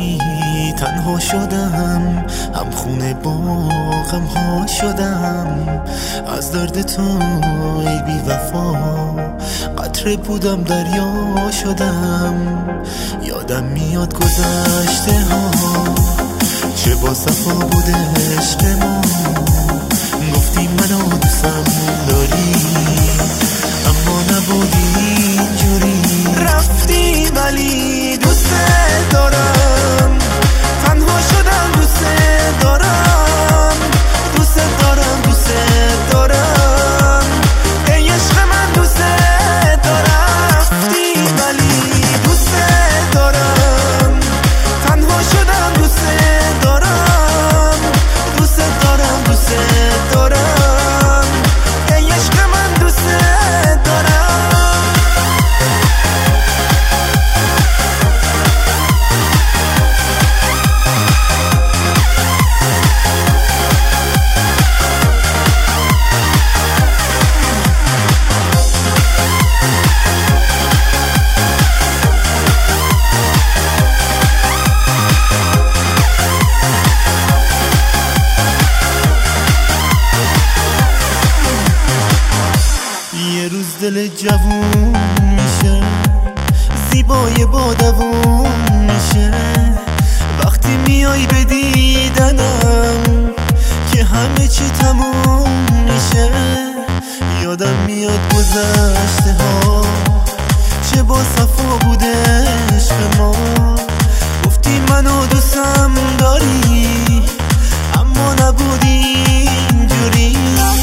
نداری تنها شدم، هم خونه با غم ها شدم. از درد تو ای بی وفا قطره بودم دریا شدم. یادم میاد گذشته ها چه با صفا بوده عشق ما. گفتی منو دوستم داری اما نبودی اینجوری. رفتی ولی دوست دارم، تنها شدم دوست دارم، دوست دارم، دوست دارم، ای عشق من دوست دارم. رفتی ولی دوست دارم، تنها شدم دوست دارم، دوست دارم، دوست دارم، ای عشق من دوست دارم. یه روز دل جوون میشه زیبای با دوون میشه وقتی میای به دیدنم که همه چی تموم میشه. یادم میاد گذشته ها چه با صفا بوده عشق ما. گفتی منو دوستم داری اما نبودی اینجوری.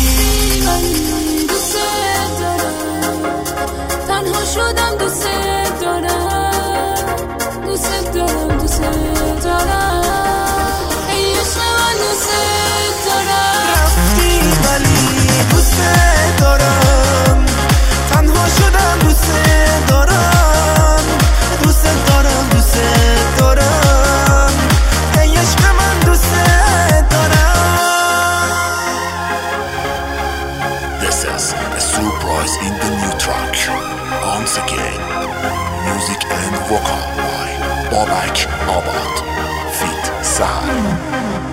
شدم دوست دارم، دوست دارم، دوست دارم، ای عشق من دوست دارم. رفتی ولی دوست دارم، تنها شدم دوست دارم، دوست دارم، دوست دارم، ای عشق من دوست دارم. This is a surprise in the new track. Once again, music and vocal by Babak Abad, feat. Sahar.